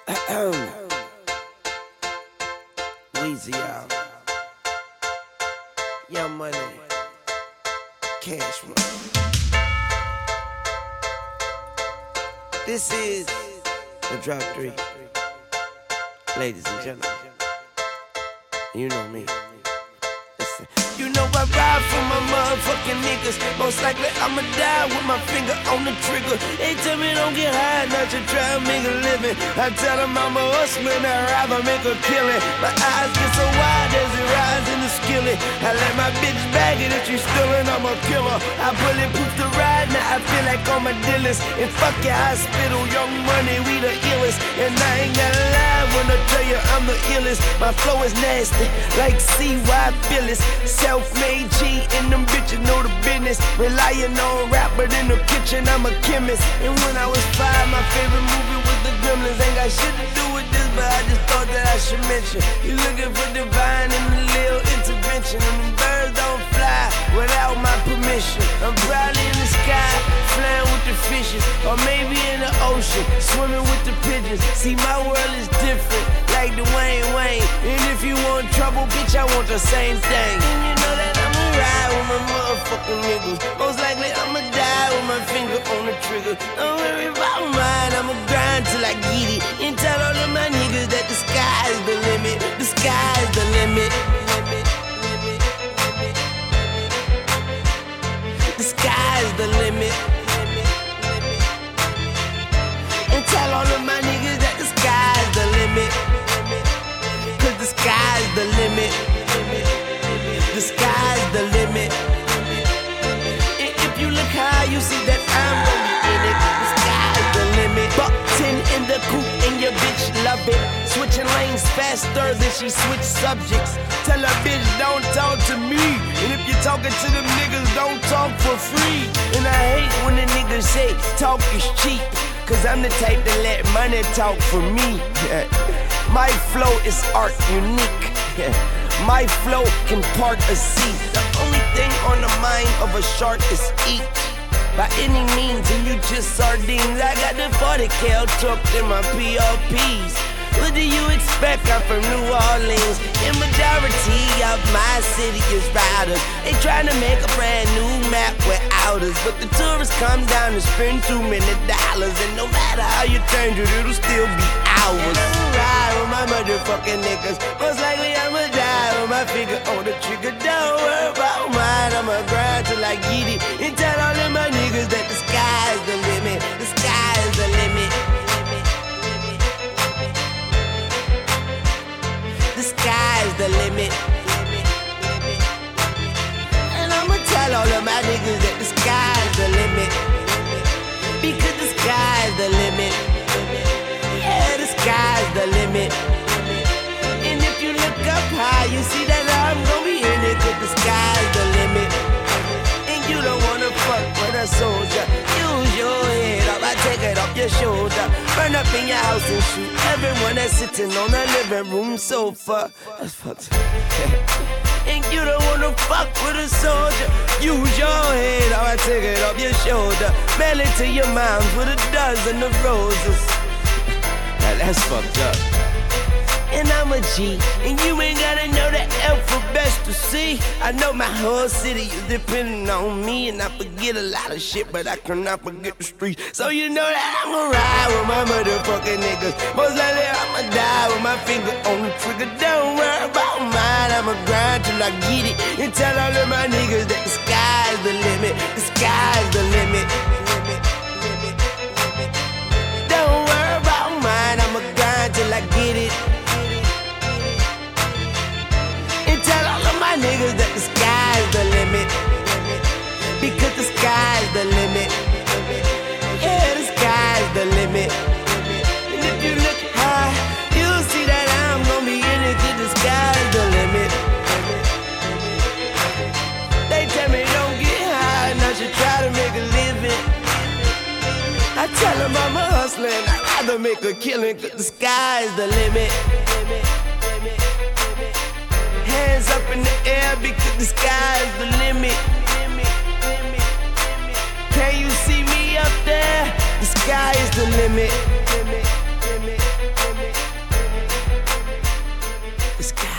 Weezy out. Young Money. Cash Money. This is the Drop 3. Ladies and gentlemen, you know me. Listen. You know I ride for my motherfucking niggas. Most likely I'ma die with my finger on the trigger. They tell me don't get high, not to try to make a living. I tell them I'm a hustler, I'd rather make a killing. My eyes get so wide as it rides in the skillet. I let my bitch bag it if she's stealing, I'm a killer. I bulletproof the ride, now I feel like I'm a dealers. And fuck your hospital, Young Money, we the illest. And I ain't gotta lie when I tell you I'm the illest. My flow is nasty, like CY Phyllis. Self-made G and them bitches know the business. Relying on rap, but in the kitchen I'm a chemist. And when I was 5, my favorite movie was The Gremlins. Ain't got shit to do with this, but I just thought that I should mention. You looking for divine and a little intervention. And them birds don't fly without my permission. I'm probably in the sky, flying with the fishes. Or maybe in the ocean, swimming with the pigeons. See, my world is different, like Dwayne Wayne. And if you want trouble, bitch, I want the same thing. And you know that I'ma ride with my motherfucking niggas. Most likely I'ma die with my finger on the trigger. Don't worry about mine, I'ma grind till I get it. And tell all of my niggas that the sky's the limit. The sky's the limit. The sky's the limit. And tell all of my niggas that the sky's the limit. Cause the sky's the limit. The sky's the limit. And if you look high, you see that I'm gonna be in it. The sky's the limit. Buck 10 in the coupe and your bitch love it. Switching lanes faster than she switch subjects. Tell her bitch don't talk to me. And if you're talking to them niggas, don't talk for free. And I hate when the niggas say talk is cheap. Cause I'm the type to let money talk for me. My flow is art unique. My flow can part a sea. The only thing on the mind of a shark is eat. By any means, and you just sardines. I got the 40 cal tucked in my PRPs. What do you expect? I'm from New Orleans. The majority of my city is riders. They trying to make a brand new map without us. But the tourists come down and spend too many dollars. And no matter how you change it, it'll still be ours. I'ma ride with my motherfucking niggas. Most likely I'ma die with my finger on the trigger. Don't worry about mine, I'ma grind till I get it. And tell all of my niggas that the sky's the limit. The sky's the limit. The sky's the limit. And I'ma tell all of my niggas that the sky's the limit. Because the sky's the limit. Yeah, the sky's the limit. And if you look up high, you see that I'm gonna be in it. Cause the sky's the limit. And you don't wanna fuck with a soldier. Use your head up, I take it off your shoulder. Burn up in your house and shoot everyone that's sitting on the living room sofa. That's fucked up. And you don't wanna fuck with a soldier. Use your head up, I take it off your shoulder. Mail it to your moms with a dozen of roses. Now that's fucked up. And I'm a G, and you ain't gotta know the alphabet to see. I know my whole city is depending on me, and I forget a lot of shit, but I cannot forget the streets. So you know that I'ma ride with my motherfucking niggas. Most likely I'ma die with my finger on the trigger. Don't worry about mine, I'ma grind till I get it. And tell all of my niggas that the sky's the limit. The sky's the limit. Don't worry about mine, I'ma grind till I get it. Niggas that the sky's the limit. Because the sky's the limit. Yeah, the sky's the limit. And if you look high, you'll see that I'm gonna be in it. Cause the sky's the limit. They tell me don't get high, and I should try to make a living. I tell them I'm a hustler and I'd rather make a killing. Cause the sky's the limit. Hands up in the air because the sky's the limit. Can you see me up there? The sky is the limit. It's